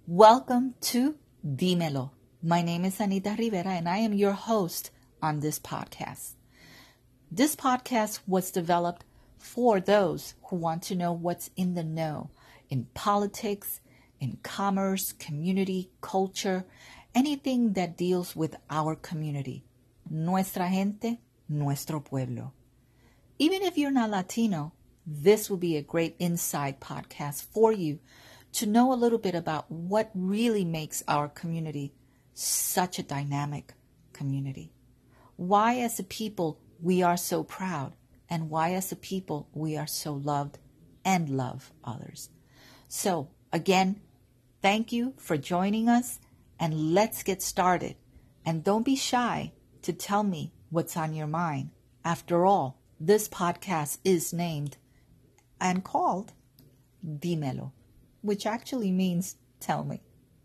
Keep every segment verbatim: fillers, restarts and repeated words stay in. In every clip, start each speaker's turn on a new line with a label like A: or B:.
A: Welcome to Dímelo. My name is Anita Rivera and I am your host on this podcast. This podcast was developed for those who want to know what's in the know in politics, in commerce, community, culture, anything that deals with our community. Nuestra gente, nuestro pueblo. Even if you're not Latino, this will be a great inside podcast for you to know a little bit about what really makes our community such a dynamic community. Why as a people we are so proud, and why as a people we are so loved and love others. So again, thank you for joining us, and let's get started. And don't be shy to tell me what's on your mind. After all, this podcast is named and called Dímelo, which actually means tell me.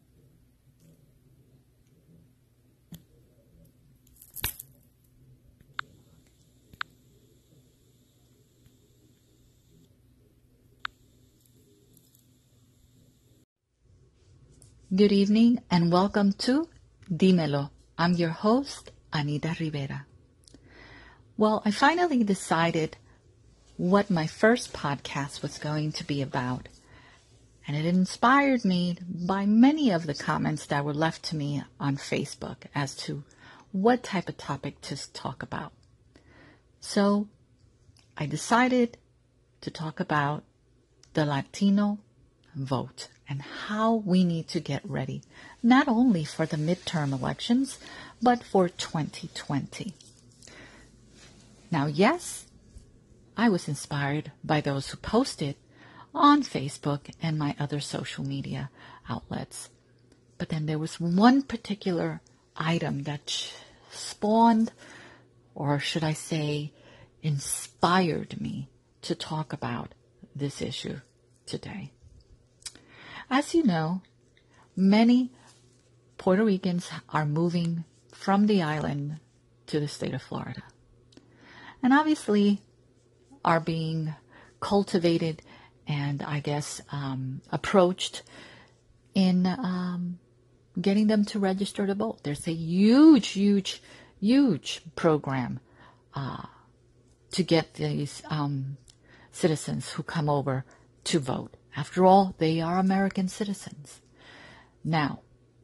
A: Good evening and welcome to Dímelo. I'm your host, Anita Rivera. Well, I finally decided what my first podcast was going to be about. And it inspired me by many of the comments that were left to me on Facebook as to what type of topic to talk about. So I decided to talk about the Latino vote and how we need to get ready, not only for the midterm elections, but for twenty twenty. Now, yes, I was inspired by those who posted on Facebook and my other social media outlets. But then there was one particular item that spawned, or should I say, inspired me to talk about this issue today. As you know, many Puerto Ricans are moving from the island to the state of Florida. And obviously are being cultivated and I guess um, approached in um, getting them to register to vote. There's a huge, huge, huge program uh, to get these um, citizens who come over to vote. After all, they are American citizens. Now,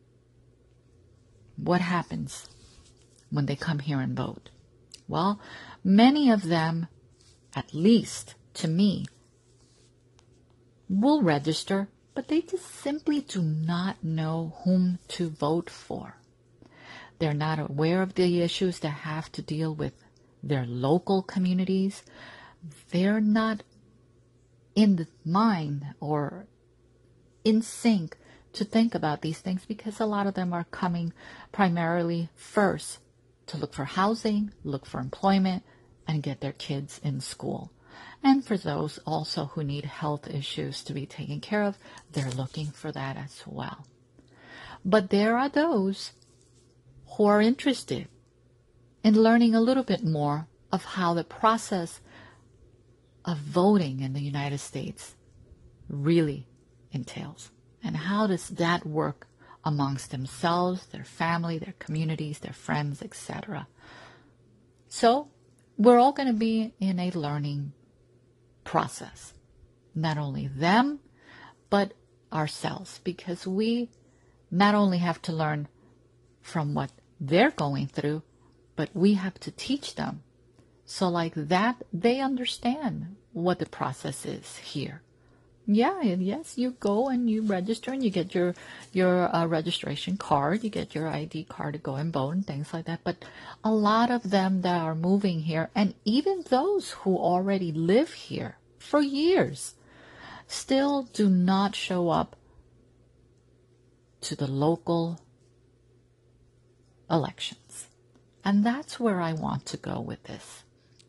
A: what happens when they come here and vote? Well, many of them, at least to me, will register, but they just simply do not know whom to vote for. They're not aware of the issues that have to deal with their local communities. They're not in the mind or in sync to think about these things because a lot of them are coming primarily first to look for housing, look for employment, and get their kids in school. And for those also who need health issues to be taken care of, they're looking for that as well. But there are those who are interested in learning a little bit more of how the process of voting in the United States really entails. And how does that work amongst themselves, their family, their communities, their friends, et cetera. So we're all going to be in a learning process. Not only them, but ourselves, because we not only have to learn from what they're going through, but we have to teach them. So like that, they understand what the process is here. Yeah, and yes, you go and you register and you get your your uh, registration card, you get your I D card to go and vote and things like that. But a lot of them that are moving here, and even those who already live here for years, still do not show up to the local elections. And that's where I want to go with this.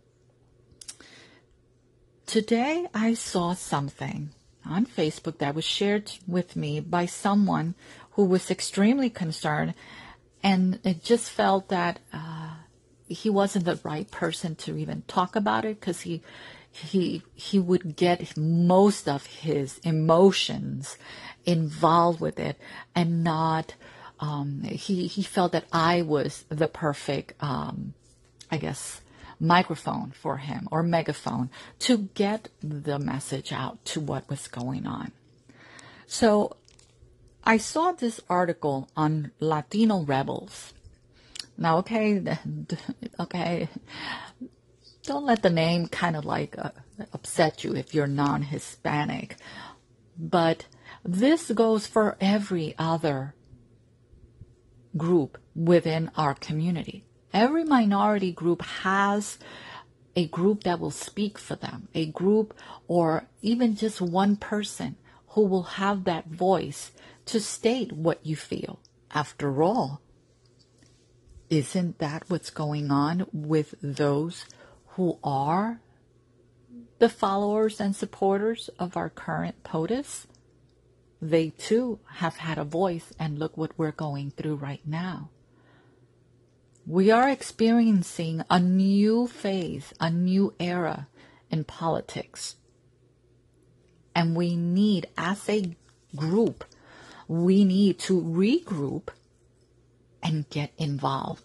A: Today I saw something on Facebook that was shared with me by someone who was extremely concerned, and it just felt that uh, he wasn't the right person to even talk about it because he he he would get most of his emotions involved with it, and not um, he he felt that I was the perfect um, I guess microphone for him, or megaphone, to get the message out to what was going on. So I saw this article on Latino rebels. Now, okay, okay, don't let the name kind of like uh, upset you if you're non-Hispanic. But this goes for every other group within our community. Every minority group has a group that will speak for them, a group or even just one person who will have that voice to state what you feel. After all, isn't that what's going on with those who are the followers and supporters of our current POTUS? They too have had a voice, and look what we're going through right now. We are experiencing a new phase, a new era in politics. And we need, as a group, we need to regroup and get involved.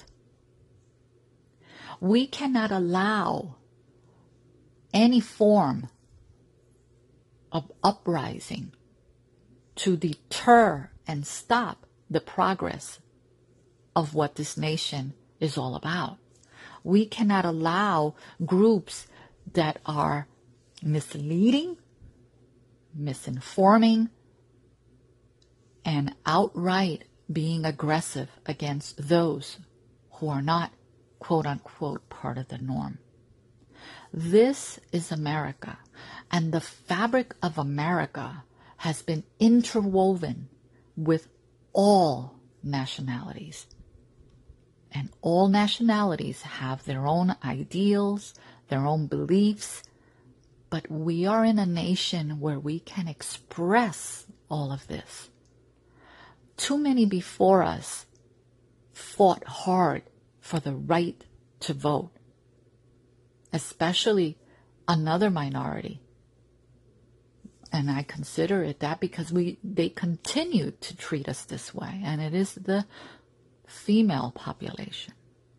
A: We cannot allow any form of uprising to deter and stop the progress of what this nation is all about. We cannot allow groups that are misleading, misinforming, and outright being aggressive against those who are not, quote unquote, part of the norm. This is America, and the fabric of America has been interwoven with all nationalities. And all nationalities have their own ideals, their own beliefs, but we are in a nation where we can express all of this. Too many before us fought hard for the right to vote, especially another minority. And I consider it that because we they continue to treat us this way, and it is the female population.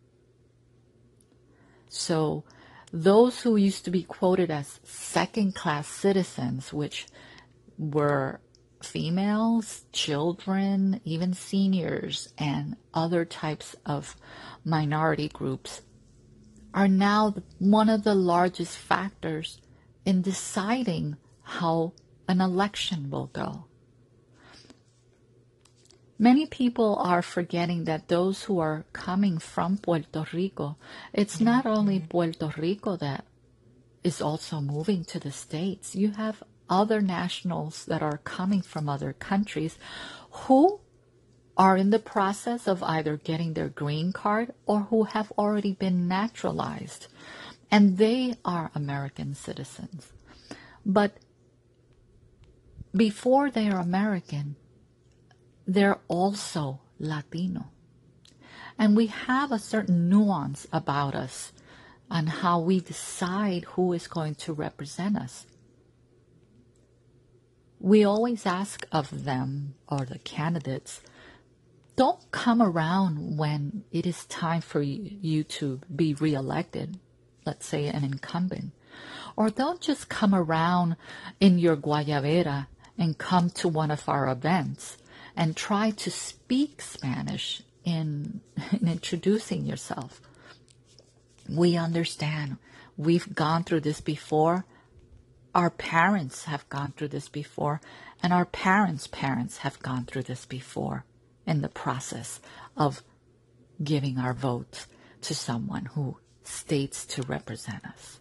A: So those who used to be quoted as second-class citizens, which were females, children, even seniors, and other types of minority groups, are now one of the largest factors in deciding how an election will go. Many people are forgetting that those who are coming from Puerto Rico, it's not only Puerto Rico that is also moving to the States. You have other nationals that are coming from other countries who are in the process of either getting their green card or who have already been naturalized. And they are American citizens. But before they are American, they're also Latino. And we have a certain nuance about us on how we decide who is going to represent us. We always ask of them, or the candidates, don't come around when it is time for you to be reelected, let's say an incumbent. Or don't just come around in your guayabera and come to one of our events and try to speak Spanish in, in introducing yourself. We understand. We've gone through this before. Our parents have gone through this before, and our parents' parents have gone through this before in the process of giving our vote to someone who states to represent us.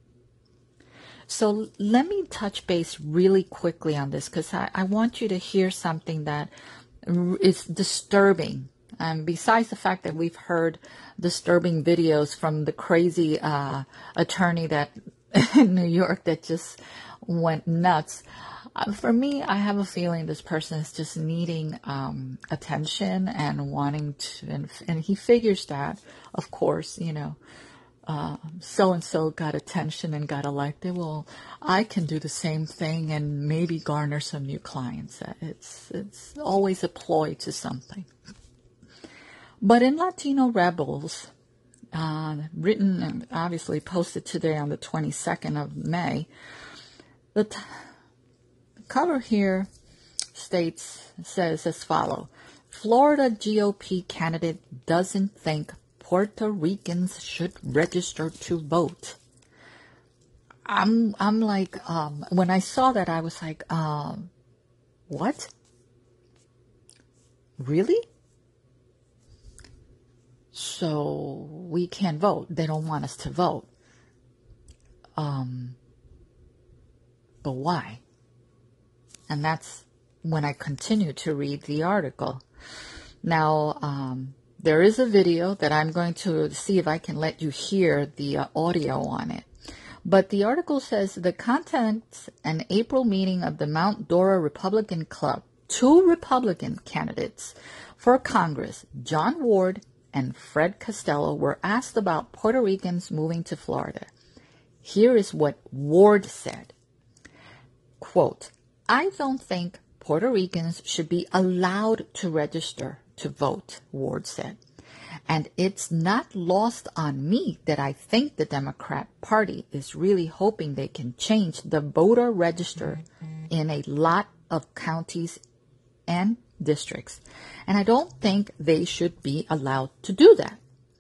A: So let me touch base really quickly on this, because I, I want you to hear something that is disturbing. And besides the fact that we've heard disturbing videos from the crazy uh, attorney that in New York that just went nuts, uh, for me, I have a feeling this person is just needing um, attention and wanting to, and, and he figures that, of course, you know, uh, so-and-so got attention and got elected. Well, I can do the same thing and maybe garner some new clients. It's, it's always a ploy to something. But in Latino Rebels, uh, written and obviously posted today on the twenty-second of May, the, t- the cover here states, says as follows: Florida G O P candidate doesn't think Puerto Ricans should register to vote. I'm, I'm like, um, when I saw that, I was like, um, what? Really? So we can't vote. They don't want us to vote. Um, but why? And that's when I continue to read the article. Now, um, there is a video that I'm going to see if I can let you hear the uh, audio on it. But the article says the contents an April meeting of the Mount Dora Republican Club. Two Republican candidates for Congress, John Ward and Fred Costello, were asked about Puerto Ricans moving to Florida. Here is what Ward said. Quote, I don't think Puerto Ricans should be allowed to register to vote, Ward said. And it's not lost on me that I think the Democrat Party is really hoping they can change the voter register in a lot of counties and districts. And I don't think they should be allowed to do that.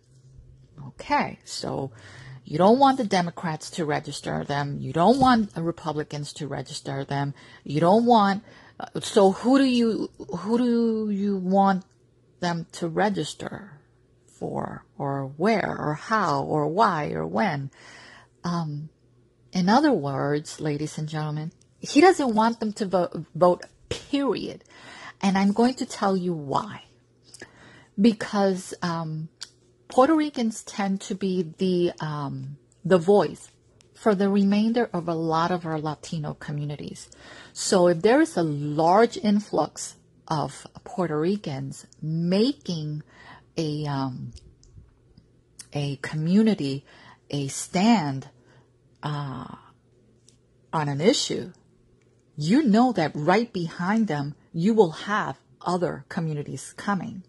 A: Okay, so you don't want the Democrats to register them. You don't want the Republicans to register them. You don't want, uh, so who do you, who do you want them to register for, or where, or how, or why, or when? Um, in other words, ladies and gentlemen, he doesn't want them to vote, vote, period. And I'm going to tell you why. Because um, Puerto Ricans tend to be the um, the voice for the remainder of a lot of our Latino communities. So if there is a large influx of Puerto Ricans making a um, a community a stand uh, on an issue, you know that right behind them you will have other communities coming.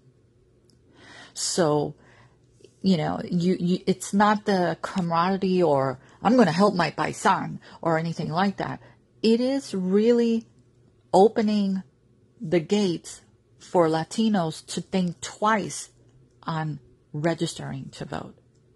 A: So, you know, you, you it's not the camaraderie or I'm going to help my paisan or anything like that. It is really opening the gates for Latinos to think twice on registering to vote.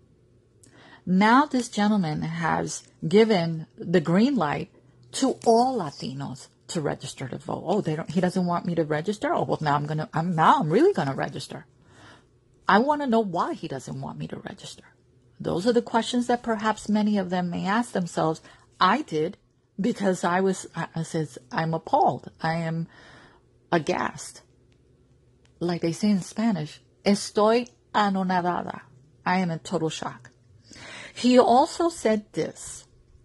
A: Now this gentleman has given the green light to all Latinos to register to vote. Oh, they don't, he doesn't want me to register? Oh, well, now I'm going to, I'm now I'm really going to register. I want to know why he doesn't want me to register. Those are the questions that perhaps many of them may ask themselves. I did, because I was, I says, I'm appalled. I am aghast. Like they say in Spanish, estoy anonadada. I am in total shock. He also said this.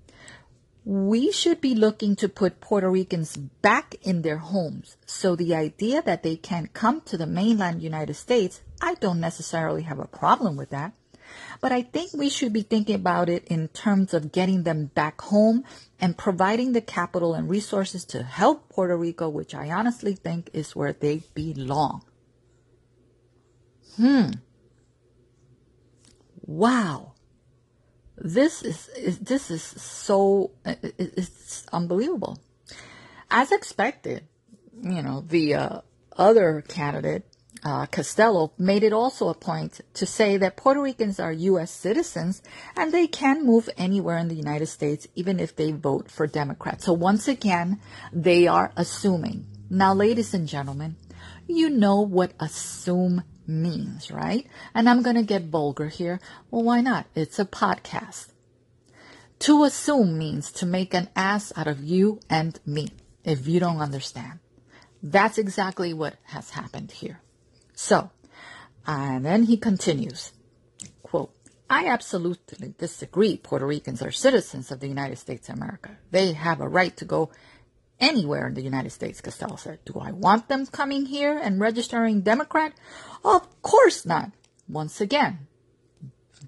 A: We should be looking to put Puerto Ricans back in their homes. So the idea that they can't come to the mainland United States, I don't necessarily have a problem with that. But I think we should be thinking about it in terms of getting them back home and providing the capital and resources to help Puerto Rico, which I honestly think is where they belong. Hmm. Wow. This is, is this is so, it's unbelievable. As expected, you know, the uh, other candidate, uh, Costello, made it also a point to say that Puerto Ricans are U S citizens and they can move anywhere in the United States, even if they vote for Democrats. So once again, they are assuming. Now, ladies and gentlemen, you know what assume means, right? And I'm going to get vulgar here. Well, why not? It's a podcast. To assume means to make an ass out of you and me, if you don't understand. That's exactly what has happened here. So, and then he continues, quote, I absolutely disagree Puerto Ricans are citizens of the United States of America. They have a right to go anywhere in the United States, Costello said. Do I want them coming here and registering Democrat? Of course not. Once again,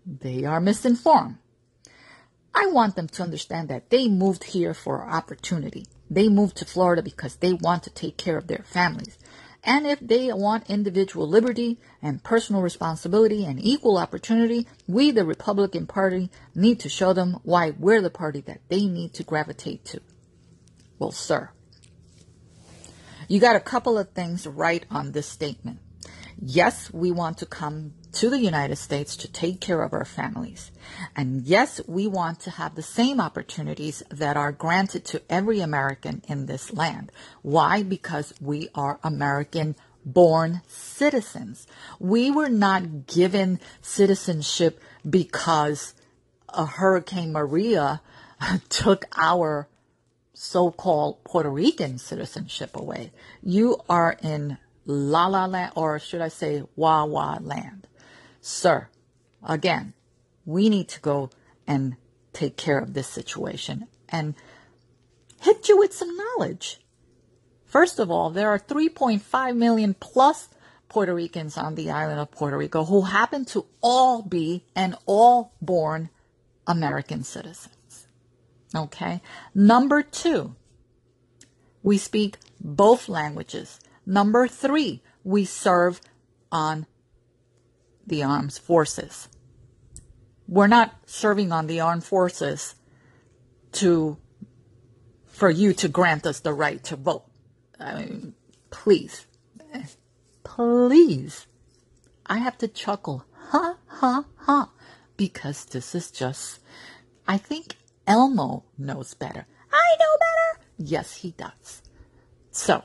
A: they are misinformed. I want them to understand that they moved here for opportunity. They moved to Florida because they want to take care of their families. And if they want individual liberty and personal responsibility and equal opportunity, we, the Republican Party, need to show them why we're the party that they need to gravitate to. Well, sir, you got a couple of things right on this statement. Yes, we want to come to the United States to take care of our families. And yes, we want to have the same opportunities that are granted to every American in this land. Why? Because we are American-born citizens. We were not given citizenship because a Hurricane Maria took our so-called Puerto Rican citizenship away. You are in La La Land, or should I say Wah Wah Land. Sir, again, we need to go and take care of this situation and hit you with some knowledge. First of all, there are three point five million plus Puerto Ricans on the island of Puerto Rico who happen to all be and all born American citizens. Okay. Number two, we speak both languages. Number three, we serve on the armed forces. We're not serving on the armed forces to, for you to grant us the right to vote. I mean, please, please. I have to chuckle, ha, ha, ha, because this is just, I think Elmo knows better. I know better. Yes, he does. So,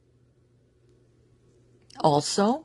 A: also,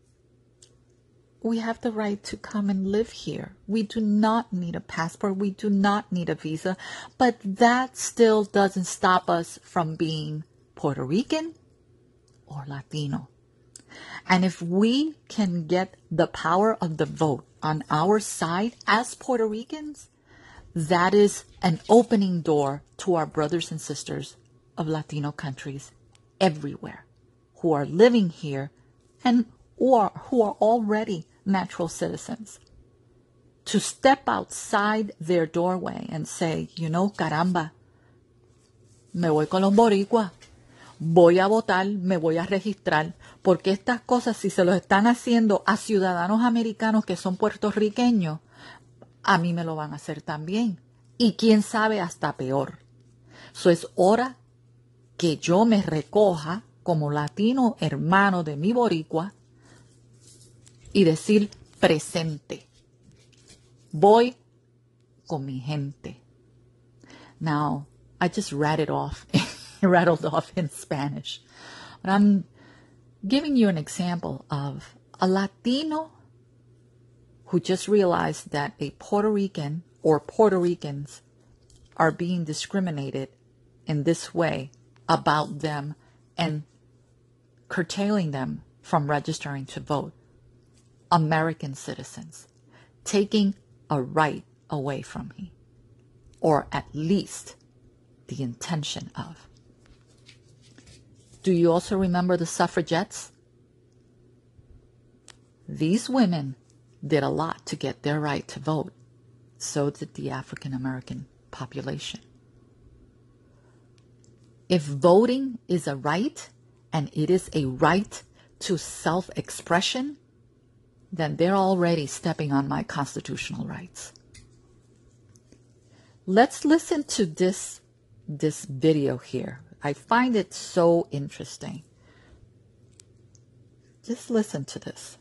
A: we have the right to come and live here. We do not need a passport. We do not need a visa. But that still doesn't stop us from being Puerto Rican or Latino. And if we can get the power of the vote on our side as Puerto Ricans, that is an opening door to our brothers and sisters of Latino countries everywhere who are living here and or who are already natural citizens, to step outside their doorway and say, you know, caramba, me voy con los boricuas, voy a votar, me voy a registrar, porque estas cosas, si se los están haciendo a ciudadanos americanos que son puertorriqueños, a mí me lo van a hacer también. Y quién sabe, hasta peor. So es hora que yo me recoja como latino hermano de mi boricua y decir presente. Voy con mi gente. Now, I just rattled off, rattled off in Spanish. But I'm giving you an example of a Latino who just realized that a Puerto Rican or Puerto Ricans are being discriminated in this way about them and curtailing them from registering to vote. American citizens, taking a right away from me, or at least the intention of. Do you also remember the suffragettes? These women did a lot to get their right to vote. So did the African American population. If voting is a right, and it is a right to self-expression, then they're already stepping on my constitutional rights. Let's listen to this, this video here. I find it so interesting. Just listen to this.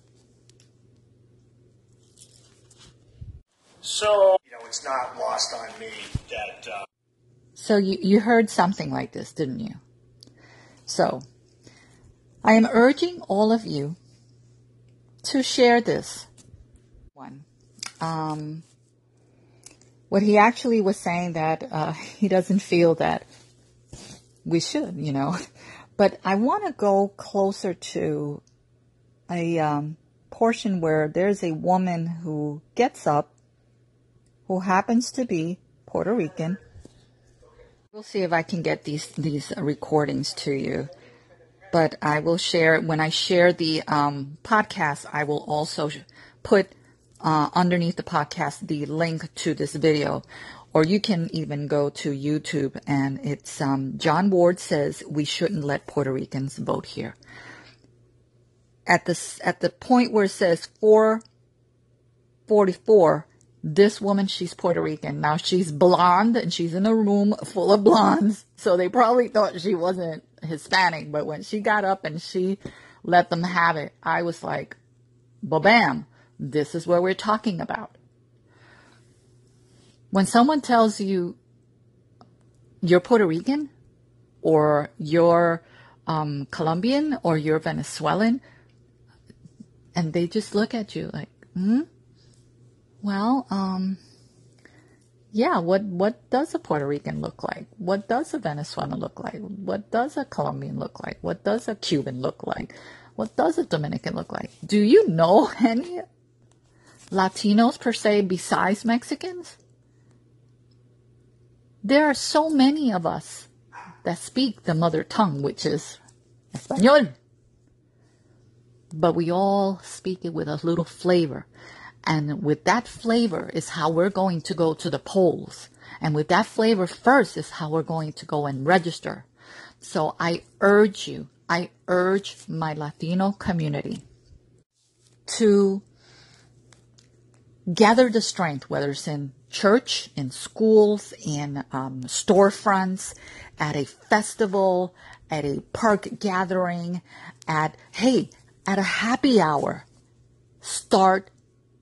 B: So, you know, it's not lost on me that... Uh...
A: So you, you heard something like this, didn't you? So, I am urging all of you to share this one. Um, what he actually was saying that uh, he doesn't feel that we should, you know. But I want to go closer to a um, portion where there's a woman who gets up, who happens to be Puerto Rican. We'll see if I can get these these recordings to you. But I will share, when I share the um, podcast, I will also put uh, underneath the podcast the link to this video, or you can even go to YouTube, and it's um, John Ward says we shouldn't let Puerto Ricans vote here. At the at the point where it says four forty-four, this woman, she's Puerto Rican. Now she's blonde and she's in a room full of blondes, so they probably thought she wasn't Hispanic. But when she got up and she let them have it, I was like, ba-bam, this is what we're talking about. When someone tells you you're Puerto Rican or you're um, Colombian or you're Venezuelan, and they just look at you like, hmm? Well, um, yeah, what, what does a Puerto Rican look like? What does a Venezuelan look like? What does a Colombian look like? What does a Cuban look like? What does a Dominican look like? Do you know any Latinos per se besides Mexicans? There are so many of us that speak the mother tongue, which is Español. But we all speak it with a little flavor. And with that flavor is how we're going to go to the polls. And with that flavor first is how we're going to go and register. So I urge you, I urge my Latino community to gather the strength, whether it's in church, in schools, in um, storefronts, at a festival, at a park gathering, at, hey, at a happy hour. Start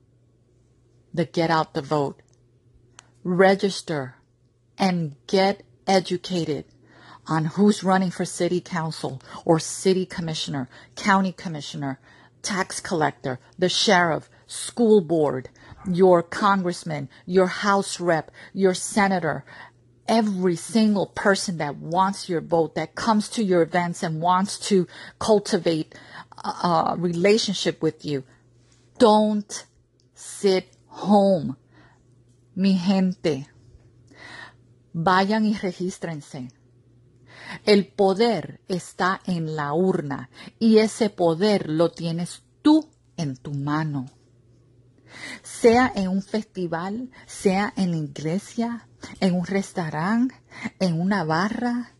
A: the get out the vote. Register and get educated on who's running for city council or city commissioner, county commissioner, tax collector, the sheriff, school board, your congressman, your house rep, your senator, every single person that wants your vote, that comes to your events and wants to cultivate a, a relationship with you. Don't sit home. Mi gente, vayan y regístrense. El poder está en la urna y ese poder lo tienes tú en tu mano. Sea en un festival, sea en la iglesia, en un restaurante, en una barra,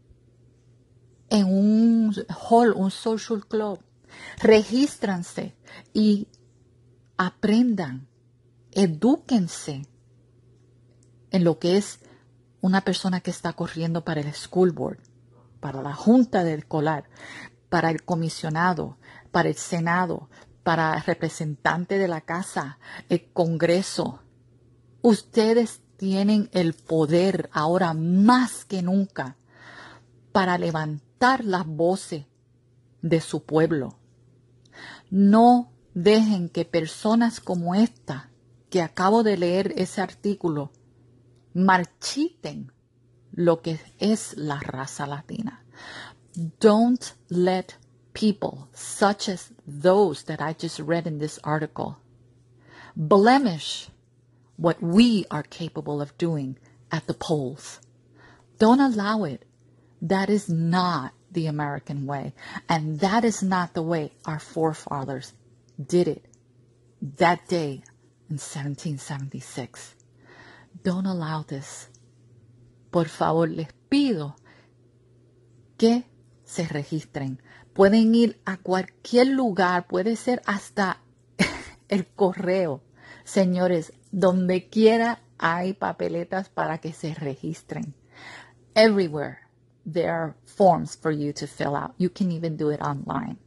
A: en un hall, un social club. Regístrense y aprendan, edúquense en lo que es una persona que está corriendo para el school board, para la junta del escolar, para el comisionado, para el senado, para el representante de la casa, el congreso. Ustedes tienen el poder ahora más que nunca para levantar las voces de su pueblo. No dejen que personas como esta, que acabo de leer ese artículo, marchiten lo que es la raza latina. Don't let people such as those that I just read in this article blemish what we are capable of doing at the polls. Don't allow it. That is not the American way. And that is not the way our forefathers did it that day in seventeen seventy-six. Don't allow this. Por favor, les pido que se registren. Pueden ir a cualquier lugar, puede ser hasta el correo. Señores, donde quiera hay papeletas para que se registren. Everywhere there are forms for you to fill out. You can even do it online.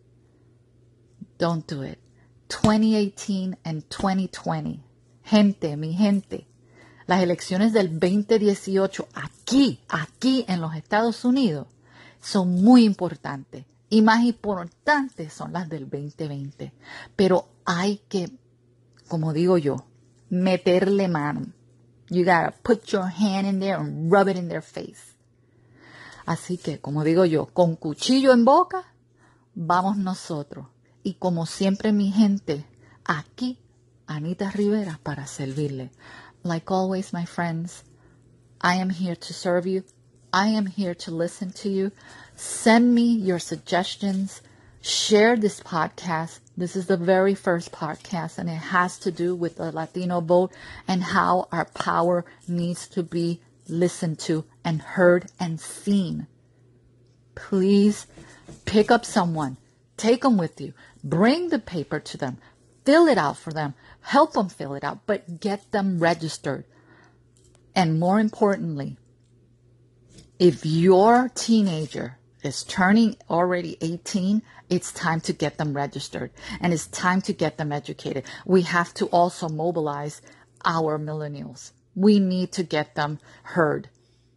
A: Don't do it. twenty eighteen and twenty twenty. Gente, mi gente. Las elecciones del veinte dieciocho aquí, aquí en los Estados Unidos, son muy importantes. Y más importantes son las del veinte veinte. Pero hay que, como digo yo, meterle mano. You gotta put your hand in there and rub it in their face. Así que, como digo yo, con cuchillo en boca, vamos nosotros. Y como siempre, mi gente, aquí, Anita Rivera para servirle. Like always, my friends, I am here to serve you. I am here to listen to you. Send me your suggestions. Share this podcast. This is the very first podcast, and it has to do with the Latino vote and how our power needs to be listened to and heard and seen. Please pick up someone. Take them with you. Bring the paper to them. Fill it out for them. Help them fill it out, but get them registered. And more importantly, if your teenager is turning already eighteen, it's time to get them registered, and it's time to get them educated. We have to also mobilize our millennials. We need to get them heard.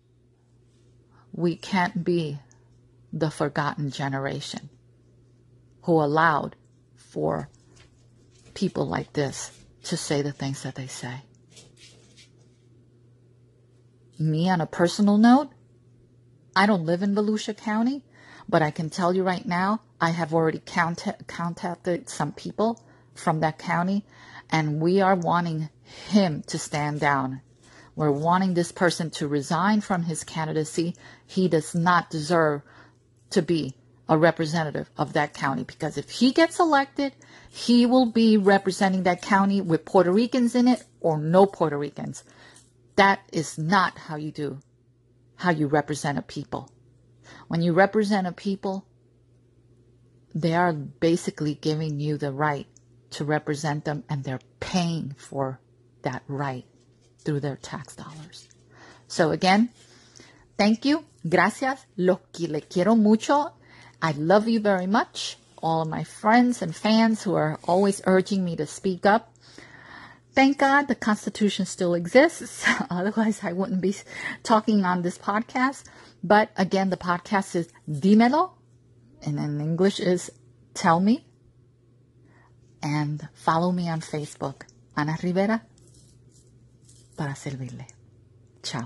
A: We can't be the forgotten generation who allowed for people like this to say the things that they say. Me, on a personal note, I don't live in Volusia County, but I can tell you right now, I have already contact, contacted some people from that county, and we are wanting him to stand down. We're wanting this person to resign from his candidacy. He does not deserve to be a representative of that county, because if he gets elected, he will be representing that county with Puerto Ricans in it or no Puerto Ricans. That is not how you do, how you represent a people. When you represent a people, they are basically giving you the right to represent them, and they're paying for that right through their tax dollars. So again, thank you. Gracias. Lo que le quiero mucho. I love you very much. All of my friends and fans who are always urging me to speak up. Thank God the Constitution still exists. Otherwise, I wouldn't be talking on this podcast. But again, the podcast is Dímelo, and in English is Tell Me. And follow me on Facebook, Ana Rivera, para servirle. Ciao.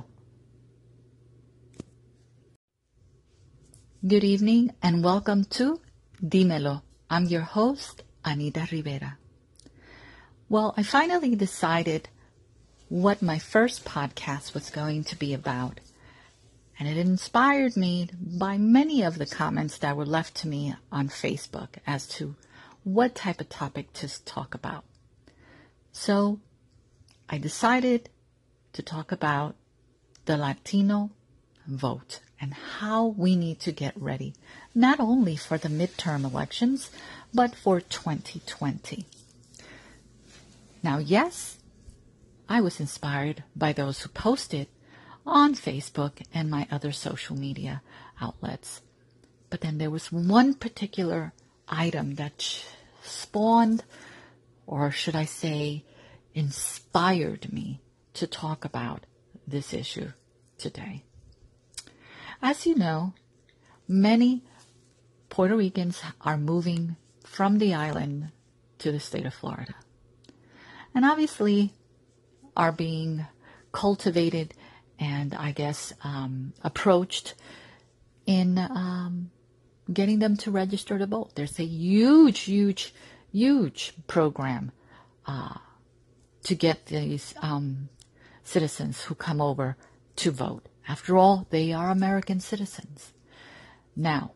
A: Good evening and welcome to Dímelo. I'm your host, Anita Rivera. Well, I finally decided what my first podcast was going to be about. And it inspired me by many of the comments that were left to me on Facebook as to what type of topic to talk about. So I decided to talk about the Latino vote and how we need to get ready, not only for the midterm elections, but for twenty twenty. Now, yes, I was inspired by those who posted on Facebook and my other social media outlets. But then there was one particular item that spawned, or should I say, inspired me to talk about this issue today. As you know, many Puerto Ricans are moving from the island to the state of Florida, and obviously are being cultivated and I guess um, approached in um, getting them to register to vote. There's a huge, huge, huge program uh, to get these um, citizens who come over to vote. After all, they are American citizens. Now,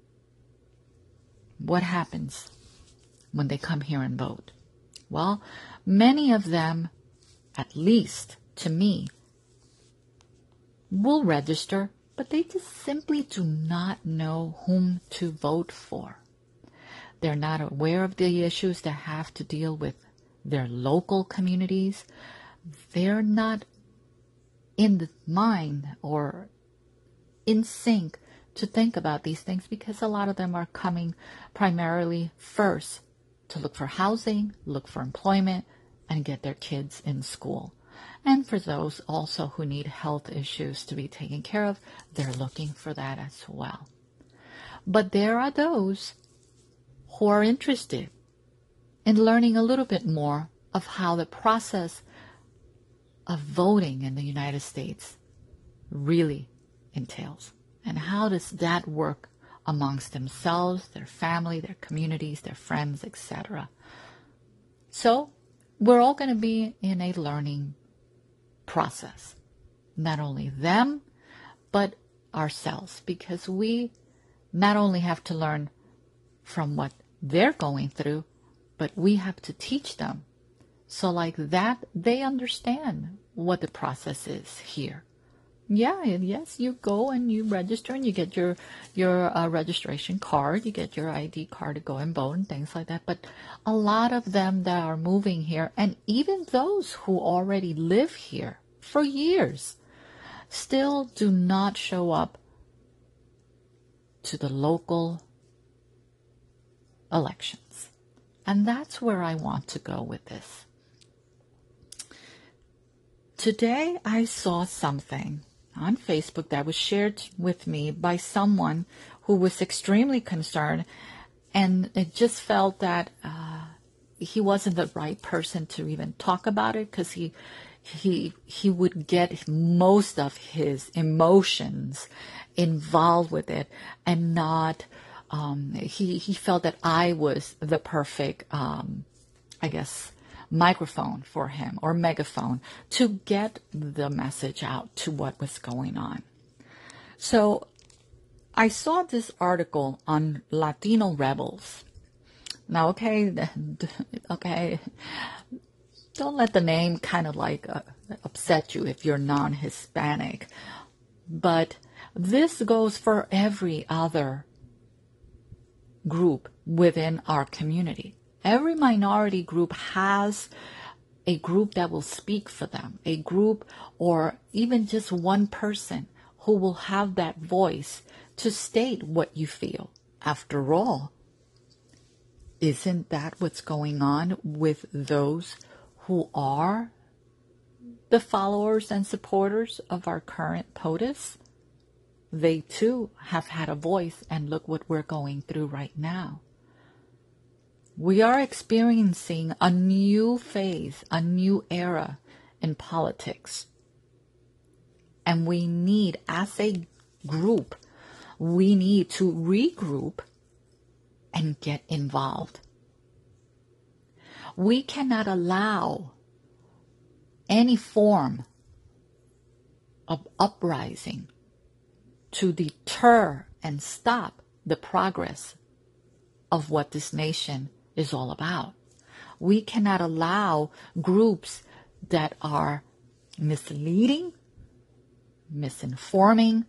A: what happens when they come here and vote? Well, many of them, at least to me, will register, but they just simply do not know whom to vote for. They're not aware of the issues that have to deal with their local communities. They're not in the mind or in sync to think about these things, because a lot of them are coming primarily first to look for housing, look for employment, and get their kids in school. And for those also who need health issues to be taken care of, they're looking for that as well. But there are those who are interested in learning a little bit more of how the process of voting in the United States really entails. And how does that work amongst themselves, their family, their communities, their friends, et cetera. So we're all going to be in a learning process. Not only them, but ourselves, because we not only have to learn from what they're going through, but we have to teach them. So like that, they understand what the process is here. Yeah, and yes, you go and you register and you get your your uh, registration card, you get your I D card to go and vote and things like that. But a lot of them that are moving here, and even those who already live here for years, still do not show up to the local elections. And that's where I want to go with this. Today I saw something on Facebook that was shared with me by someone who was extremely concerned, and it just felt that uh, he wasn't the right person to even talk about it, because he he he would get most of his emotions involved with it, and not um, he he felt that I was the perfect um, I guess microphone for him, or megaphone, to get the message out to what was going on. So I saw this article on Latino rebels. Now, okay, okay, don't let the name kind of like uh, upset you if you're non-Hispanic, but this goes for every other group within our community. Every minority group has a group that will speak for them, a group or even just one person who will have that voice to state what you feel. After all, isn't that what's going on with those who are the followers and supporters of our current POTUS? They too have had a voice, and look what we're going through right now. We are experiencing a new phase, a new era in politics. And we need, as a group, we need to regroup and get involved. We cannot allow any form of uprising to deter and stop the progress of what this nation is all about. We cannot allow groups that are misleading, misinforming,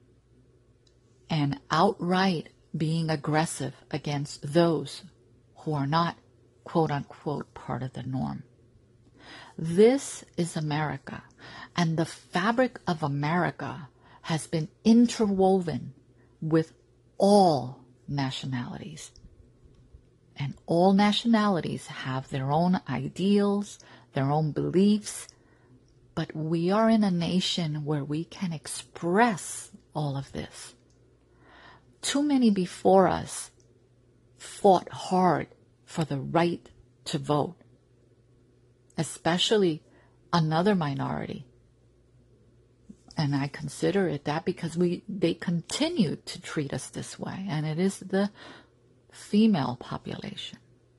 A: and outright being aggressive against those who are not, quote unquote, part of the norm. This is America, and the fabric of America has been interwoven with all nationalities. And all nationalities have their own ideals, their own beliefs, but we are in a nation where we can express all of this. Too many before us fought hard for the right to vote, especially another minority. And I consider it that because we they continue to treat us this way, and it is the female population.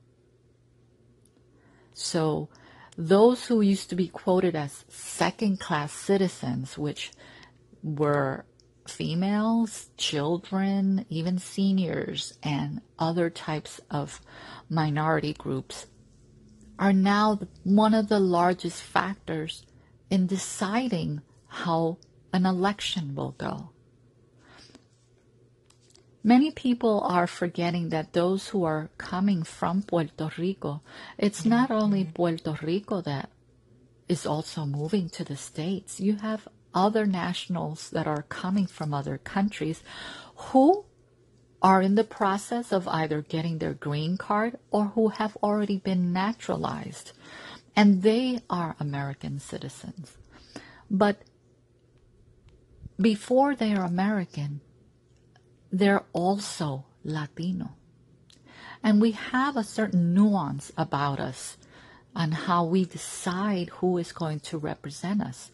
A: So those who used to be quoted as second-class citizens, which were females, children, even seniors, and other types of minority groups, are now one of the largest factors in deciding how an election will go. Many people are forgetting that those who are coming from Puerto Rico, it's not only Puerto Rico that is also moving to the States. You have other nationals that are coming from other countries who are in the process of either getting their green card or who have already been naturalized. And they are American citizens. But before they are American, they're also Latino. And we have a certain nuance about us on how we decide who is going to represent us.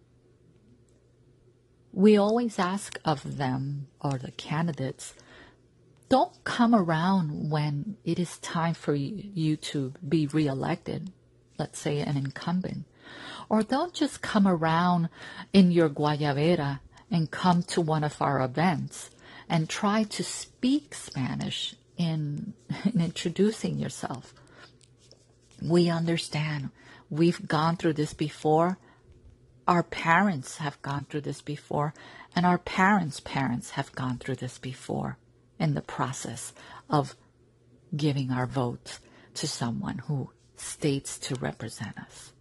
A: We always ask of them, or the candidates, don't come around when it is time for you to be reelected, let's say an incumbent. Or don't just come around in your guayabera and come to one of our events and try to speak Spanish in, in introducing yourself. We understand. We've gone through this before. Our parents have gone through this before, and our parents' parents have gone through this before in the process of giving our vote to someone who states to represent us.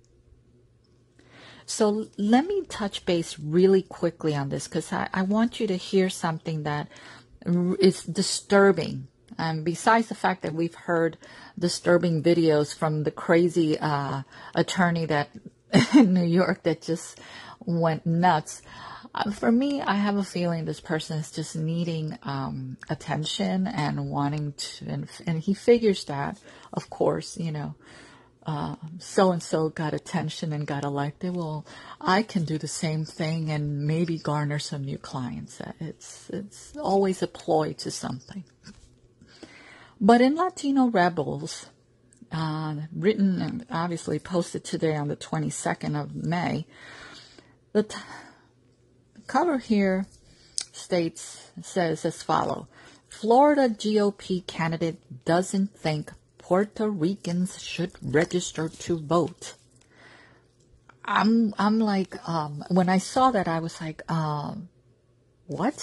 A: So let me touch base really quickly on this, because I, I want you to hear something that is disturbing. And besides the fact that we've heard disturbing videos from the crazy uh, attorney that in New York that just went nuts, uh, for me, I have a feeling this person is just needing um, attention and wanting to, and, and he figures that, of course, you know, uh, so-and-so got attention and got elected. Well, I can do the same thing and maybe garner some new clients. It's, it's always a ploy to something. But in Latino Rebels, uh, written and obviously posted today on the twenty-second of May, the, t- the cover here states, says as follows: Florida G O P candidate doesn't think Puerto Ricans should register to vote. I'm, I'm like, um, when I saw that, I was like, uh, what?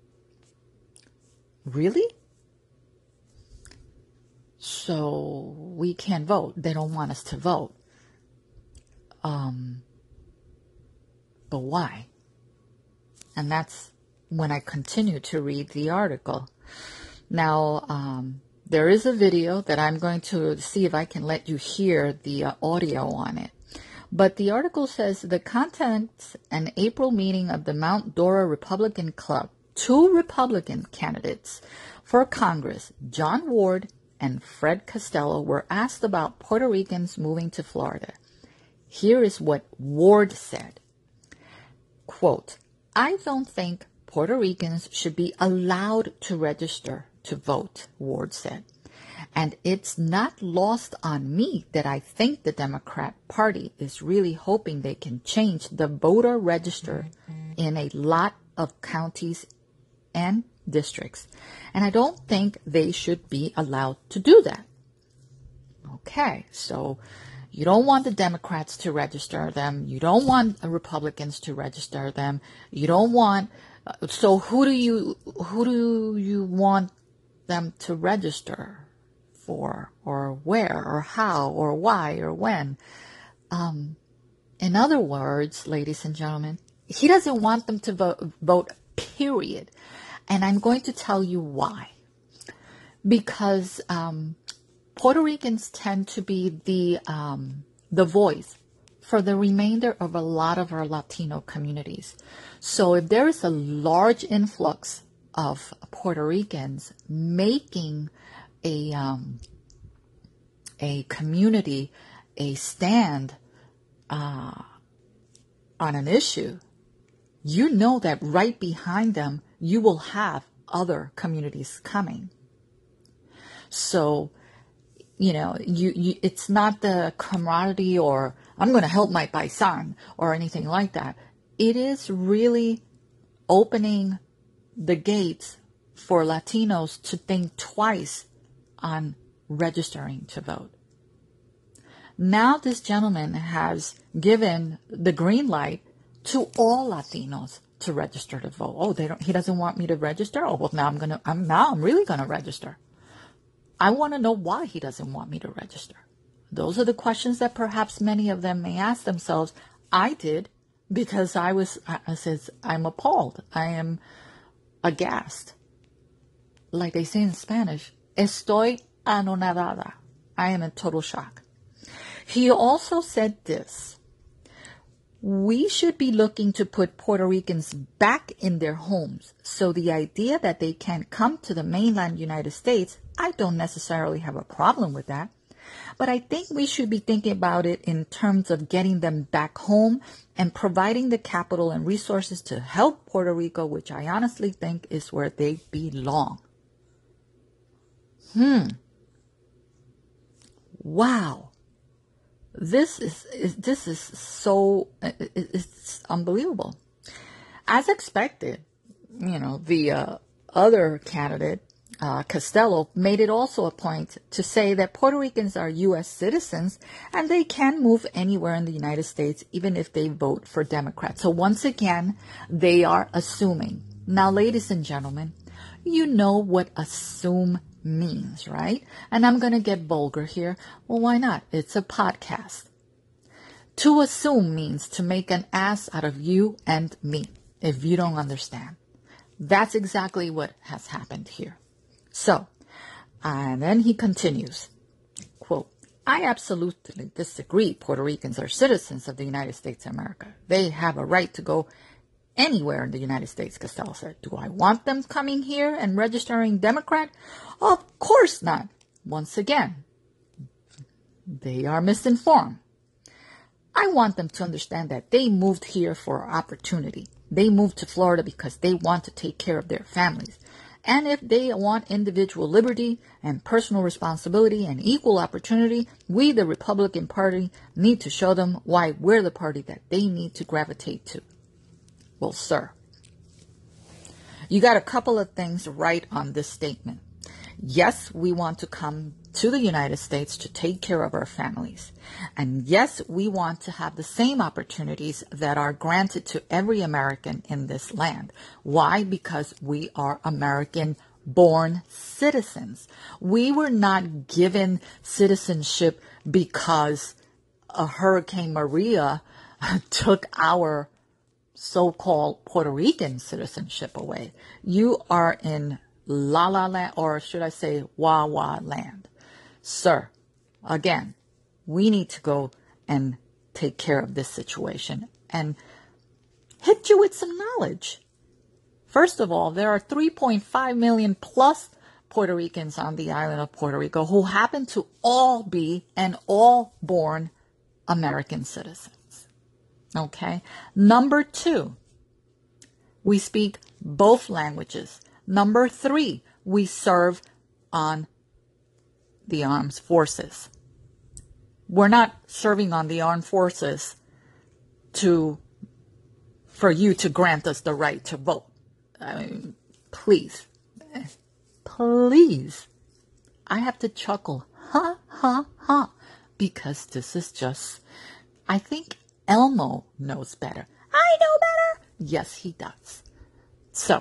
A: Really? So we can't vote. They don't want us to vote. Um, but why? And that's when I continue to read the article. Now, um, there is a video that I'm going to see if I can let you hear the uh, audio on it. But the article says the contents an April meeting of the Mount Dora Republican Club. Two Republican candidates for Congress, John Ward and Fred Costello, were asked about Puerto Ricans moving to Florida. Here is what Ward said. Quote, I don't think Puerto Ricans should be allowed to register to vote, Ward said. And it's not lost on me that I think the Democrat Party is really hoping they can change the voter register in a lot of counties and districts. And I don't think they should be allowed to do that. Okay, so you don't want the Democrats to register them. You don't want the Republicans to register them. You don't want, so who do you, who do you want them to register for, or where, or how, or why, or when? Um, in other words, ladies and gentlemen, he doesn't want them to vote, vote, period. And I'm going to tell you why. Because um, Puerto Ricans tend to be the um, the voice for the remainder of a lot of our Latino communities. So if there is a large influx of Puerto Ricans making a um, a community a stand uh, on an issue, you know that right behind them you will have other communities coming. So, you know, you, you it's not the camaraderie or I'm going to help my paisan or anything like that. It is really opening the gates for Latinos to think twice on registering to vote. Now this gentleman has given the green light to all Latinos to register to vote. Oh, they don't, he doesn't want me to register? Oh, well, now I'm going to, I'm now I'm really going to register. I want to know why he doesn't want me to register. Those are the questions that perhaps many of them may ask themselves. I did, because I was, I says, I'm appalled. I am aghast. Like they say in Spanish, estoy anonadada. I am in total shock. He also said this. We should be looking to put Puerto Ricans back in their homes. So the idea that they can't come to the mainland United States, I don't necessarily have a problem with that. But I think we should be thinking about it in terms of getting them back home and providing the capital and resources to help Puerto Rico, which I honestly think is where they belong. Hmm. Wow. This is, is this is so, it's unbelievable. As expected, you know, the uh, other candidate uh, Costello made it also a point to say that Puerto Ricans are U S citizens and they can move anywhere in the United States even if they vote for Democrats. So once again, they are assuming. Now, ladies and gentlemen, you know what assume means, right? And I'm going to get vulgar here. Well, why not? It's a podcast. To assume means to make an ass out of you and me, if you don't understand. That's exactly what has happened here. So, and then he continues, quote, I absolutely disagree. Puerto Ricans are citizens of the United States of America. They have a right to go anywhere in the United States, Costello said. Do I want them coming here and registering Democrat? Of course not. Once again, they are misinformed. I want them to understand that they moved here for opportunity. They moved to Florida because they want to take care of their families. And if they want individual liberty and personal responsibility and equal opportunity, we, the Republican Party, need to show them why we're the party that they need to gravitate to. Well, sir, you got a couple of things right on this statement. Yes, we want to come to the United States to take care of our families. And yes, we want to have the same opportunities that are granted to every American in this land. Why? Because we are American-born citizens. We were not given citizenship because a Hurricane Maria took our so-called Puerto Rican citizenship away. You are in La La Land, or should I say Wah Wah Land. Sir, again, we need to go and take care of this situation and hit you with some knowledge. First of all, there are three point five million plus Puerto Ricans on the island of Puerto Rico who happen to all be and all born American citizens. Okay. Number two, we speak both languages. Number three, we serve on the armed forces. We're not serving on the armed forces to, for you to grant us the right to vote. I mean, please, please. I have to chuckle, ha, ha, ha, because this is just, I think Elmo knows better. I know better. Yes, he does. So,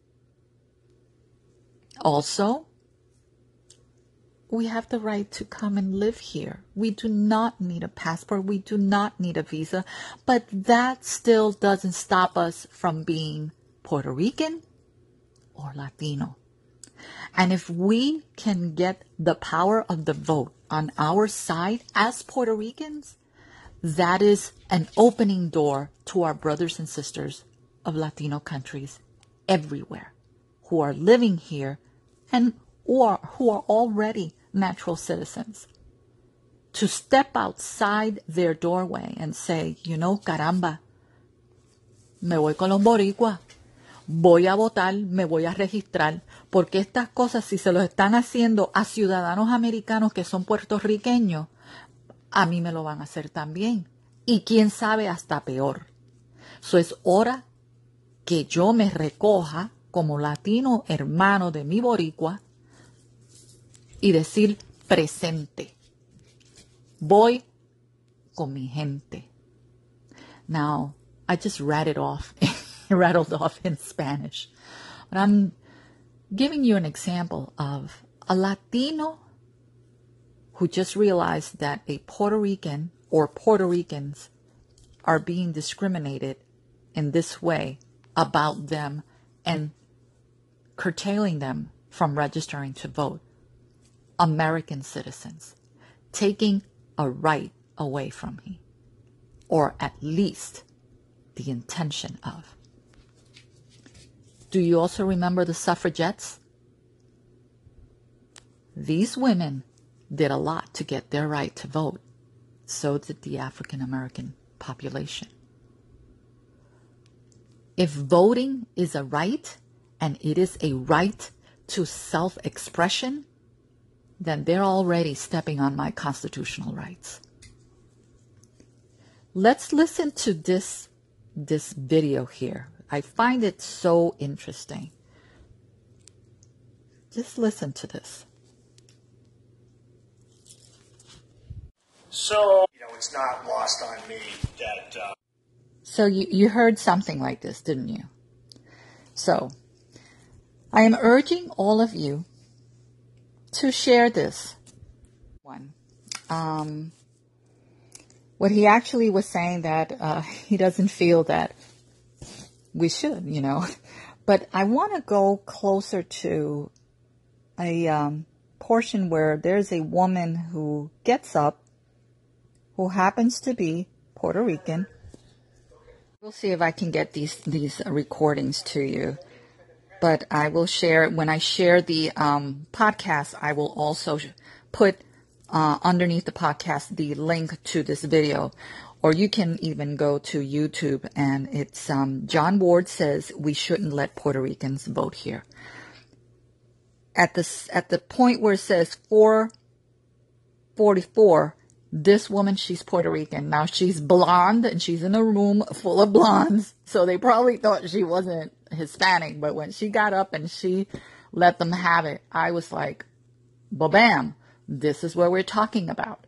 A: also, we have the right to come and live here. We do not need a passport. We do not need a visa. But that still doesn't stop us from being Puerto Rican or Latino. And if we can get the power of the vote on our side as Puerto Ricans, that is an opening door to our brothers and sisters of Latino countries everywhere who are living here and or who are already natural citizens, to step outside their doorway and say, you know, caramba, me voy con los boricuas, voy a votar, me voy a registrar, porque estas cosas, si se los están haciendo a ciudadanos americanos que son puertorriqueños, a mí me lo van a hacer también. Y quién sabe, hasta peor. So es hora que yo me recoja como latino hermano de mi boricua y decir presente. Voy con mi gente. Now, I just rattled off, rattled off in Spanish. But I'm giving you an example of a Latino who just realized that a Puerto Rican or Puerto Ricans are being discriminated in this way about them and curtailing them from registering to vote. American citizens, taking a right away from me, or at least the intention of. Do you also remember the suffragettes? These women did a lot to get their right to vote. So did the African American population. If voting is a right, and it is a right to self-expression, then they're already stepping on my constitutional rights. Let's listen to this, this video here. I find it so interesting. Just listen to this.
B: So, you know, it's not lost on me that... Uh...
A: So you, you heard something like this, didn't you? So, I am urging all of you to share this one. Um, what he actually was saying that uh, he doesn't feel that we should, you know. But I want to go closer to a um, portion where there's a woman who gets up, who happens to be Puerto Rican. We'll see if I can get these these recordings to you. But I will share, when I share the um, podcast, I will also put uh, underneath the podcast the link to this video. Or you can even go to YouTube, and it's um, John Ward says we shouldn't let Puerto Ricans vote here. At the, at the point where it says four forty-four, this woman, she's Puerto Rican. Now, she's blonde, and she's in a room full of blondes. So they probably thought she wasn't Hispanic. But when she got up and she let them have it, I was like, ba-bam, this is what we're talking about.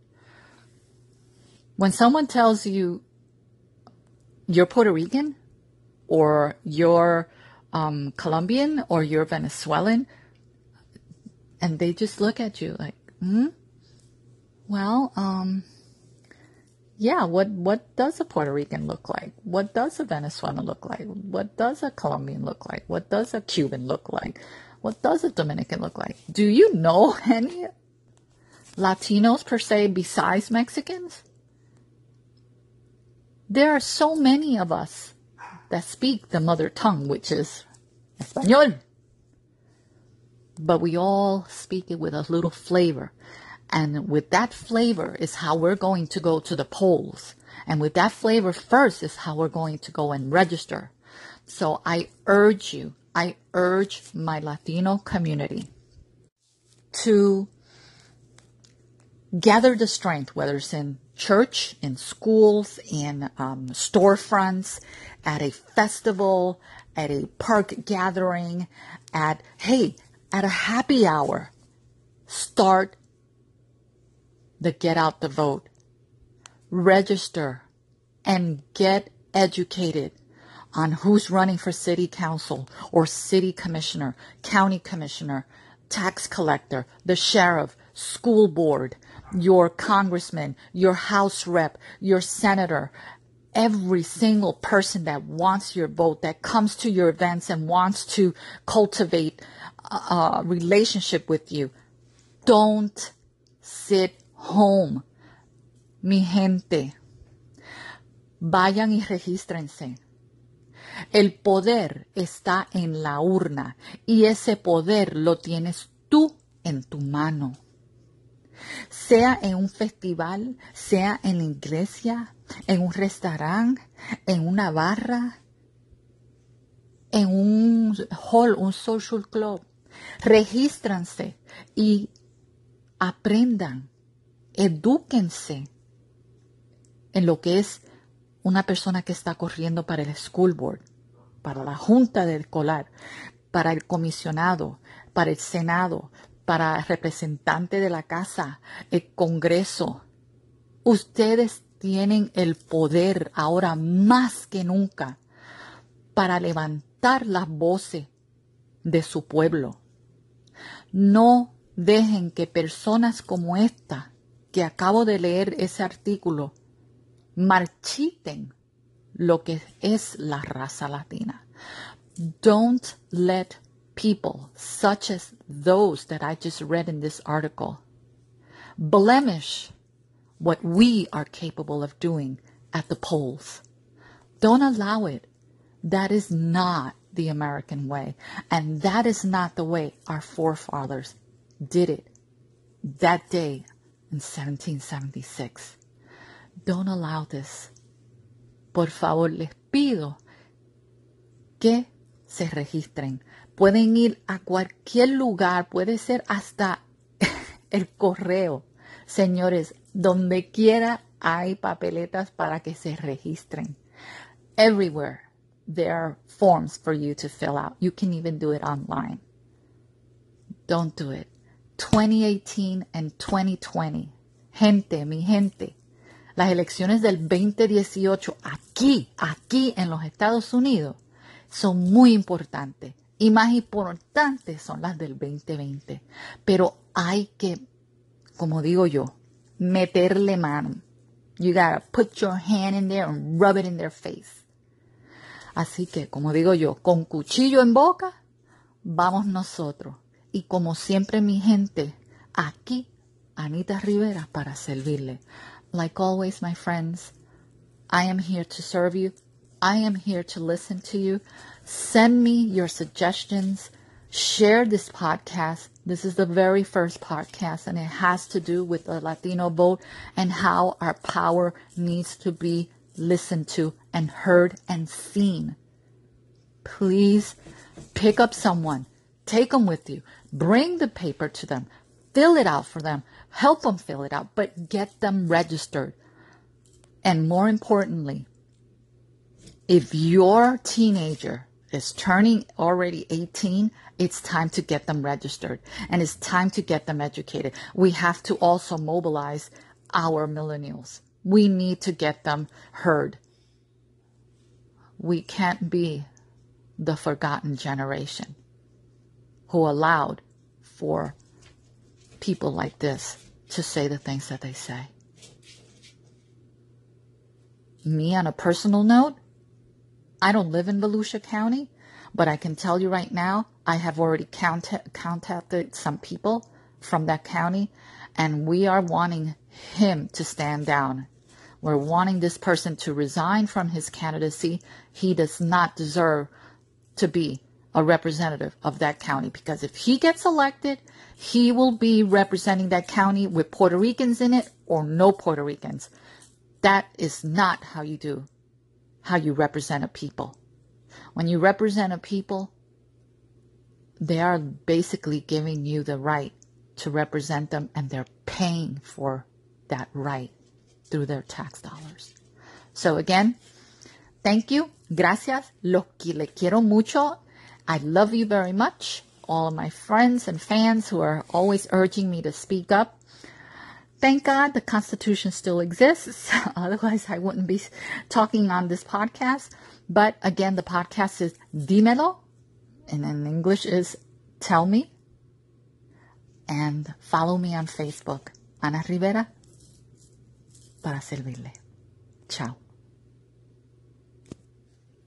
A: When someone tells you you're Puerto Rican, or you're um, Colombian, or you're Venezuelan, and they just look at you like, hmm? Well, um, yeah, what, what does a Puerto Rican look like? What does a Venezuelan look like? What does a Colombian look like? What does a Cuban look like? What does a Dominican look like? Do you know any Latinos per se besides Mexicans? There are so many of us that speak the mother tongue, which is Español. But we all speak it with a little flavor. And with that flavor is how we're going to go to the polls. And with that flavor first is how we're going to go and register. So I urge you, I urge my Latino community to gather the strength, whether it's in church, in schools, in um, storefronts, at a festival, at a park gathering, at, hey, at a happy hour. Start the get out the vote. Register and get educated on who's running for city council or city commissioner, county commissioner, tax collector, the sheriff, school board, your congressman, your house rep, your senator, every single person that wants your vote, that comes to your events and wants to cultivate a, a relationship with you. Don't sit home. Mi gente, vayan y regístrense. El poder está en la urna y ese poder lo tienes tú en tu mano. Sea en un festival, sea en la iglesia, en un restaurante, en una barra, en un hall, un social club. Regístrense y aprendan. Edúquense en lo que es una persona que está corriendo para el school board, para la junta del escolar, para el comisionado, para el senado, para el representante de la casa, el congreso. Ustedes tienen el poder ahora más que nunca para levantar las voces de su pueblo. No dejen que personas como esta, que acabo de leer ese artículo, marchiten lo que es la raza latina. Don't let people such as those that I just read in this article blemish what we are capable of doing at the polls. Don't allow it. That is not the American way. And that is not the way our forefathers did it that day in seventeen seventy-six. Don't allow this. Por favor, les pido que se registren. Pueden ir a cualquier lugar, puede ser hasta el correo. Señores, donde quiera hay papeletas para que se registren. Everywhere there are forms for you to fill out. You can even do it online. Don't do it. twenty eighteen and twenty twenty. Gente, mi gente. Las elecciones del veinte dieciocho aquí, aquí en los Estados Unidos, son muy importantes. Y más importantes son las del veinte veinte. Pero hay que, como digo yo, meterle mano. You gotta put your hand in there and rub it in their face. Así que, como digo yo, con cuchillo en boca, vamos nosotros. Y como siempre, mi gente, aquí, Anita Rivera, para servirle. Like always, my friends, I am here to serve you. I am here to listen to you. Send me your suggestions. Share this podcast. This is the very first podcast, and it has to do with the Latino vote and how our power needs to be listened to and heard and seen. Please pick up someone. Take them with you. Bring the paper to them. Fill it out for them. Help them fill it out, but get them registered. And more importantly, if your teenager is turning already eighteen, it's time to get them registered. And it's time to get them educated. We have to also mobilize our millennials. We need to get them heard. We can't be the forgotten generation who allowed for people like this to say the things that they say. Me, on a personal note, I don't live in Volusia County, but I can tell you right now, I have already contact, contacted some people from that county, and we are wanting him to stand down. We're wanting this person to resign from his candidacy. He does not deserve to be a representative of that county, because if he gets elected, he will be representing that county with Puerto Ricans in it or no Puerto Ricans. That is not how you do, how you represent a people. When you represent a people, they are basically giving you the right to represent them, and they're paying for that right through their tax dollars. So again, thank you. Gracias. Los que le quiero mucho. I love you very much. All of my friends and fans who are always urging me to speak up. Thank God the Constitution still exists. Otherwise, I wouldn't be talking on this podcast. But again, the podcast is Dímelo, and in English is Tell Me. And follow me on Facebook, Ana Rivera, para servirle. Ciao.